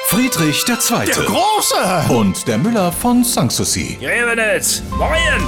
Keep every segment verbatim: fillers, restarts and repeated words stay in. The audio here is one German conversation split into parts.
Friedrich der Zweite. Der Große! Und der Müller von Sanssouci. Grevenitz, moin!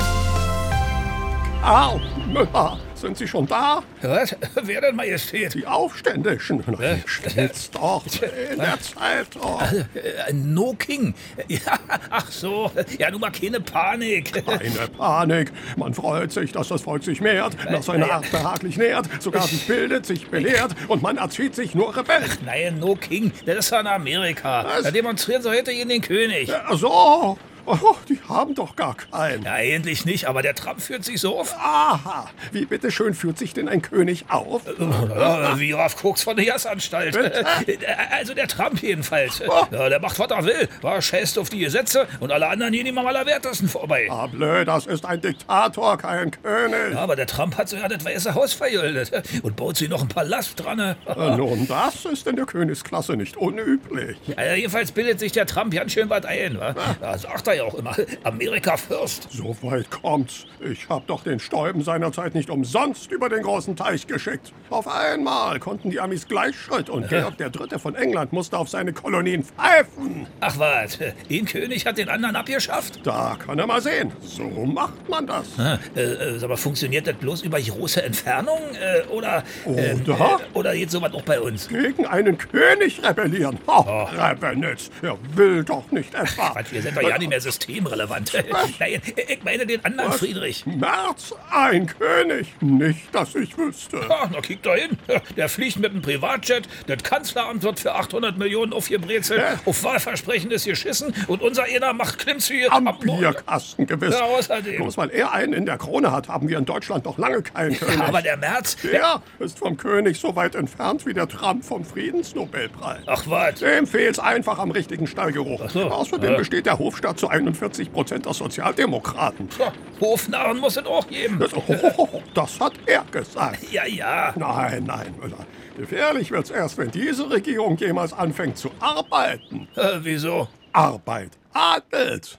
Au, Müller, sind Sie schon da? Was? Wer denn, Majestät? Die Aufständischen. Na, Hä? hier steht's doch in der Zeitung. Äh, no King. Ja, ach so. Ja, nun mal keine Panik. Keine Panik. Man freut sich, dass das Volk sich mehrt, nach seiner Art behaglich nähert, sogar sich bildet, sich belehrt und man erzieht sich nur Rebellen. Nein, no King. Das ist ja in Amerika. Was? Da demonstrieren sie heute gegen den König. Ach so. Oh, die haben doch gar keinen. Ja, eigentlich nicht, aber der Trump führt sich so auf. Aha, wie bitteschön führt sich denn ein König auf? Ja, wie Graf Koks von der Jassanstalt. Also der Trump jedenfalls. Ja, der macht, was er will. War scheißt auf die Gesetze und alle anderen gehen ihm am allerwertesten vorbei. Ah, blöd, das ist ein Diktator, kein König. Ja, aber der Trump hat sogar das Weiße Haus vergoldet und baut sich noch ein Palast dran. Äh, Nun, das ist in der Königsklasse nicht unüblich. Ja, jedenfalls bildet sich der Trump ganz schön was ein. Wa? Da sagt er ja auch immer, Amerika first. So weit kommt's. Ich hab doch den Stäuben seinerzeit nicht umsonst über den großen Teich geschickt. Auf einmal konnten die Amis Gleichschritt und Georg der Dritte von England musste auf seine Kolonien pfeifen. Ach was, ein König hat den anderen abgeschafft? Da kann er mal sehen. So macht man das. Ah, äh, aber funktioniert das bloß über große Entfernung? Äh, oder, äh, Oder? Äh, oder geht sowas auch bei uns? Gegen einen König rebellieren. Oh, Rebenitz, er will doch nicht etwa. Quatsch, wir sind doch ja nicht mehr systemrelevant. Nein, ich meine den anderen Was? Friedrich. Merz, ein König. Nicht, dass ich wüsste. Ah, na, kick da hin. Der fliegt mit einem Privatjet, das Kanzleramt wird für achthundert Millionen aufgebrezelt, Hä? auf Wahlversprechen ist geschissen und unser einer macht Klimmzüge Am ab- Bierkasten gewiss. Ja, außerdem. Bloß weil er einen in der Krone hat, haben wir in Deutschland noch lange keinen König. Ja, aber der Merz, Der ist vom König so weit entfernt wie der Trump vom Friedensnobelpreis. ach was. Dem fehlt's einfach am richtigen Stallgeruch. so. Außerdem Ja. besteht der Hofstaat zu einundvierzig Prozent aus Sozialdemokraten. Ja, Hofnarren muss es auch geben. Das, oh, das hat er gesagt. Ja, ja. Nein, nein, Müller. Gefährlich wird's erst, wenn diese Regierung jemals anfängt zu arbeiten. Äh, wieso? Arbeit adelt.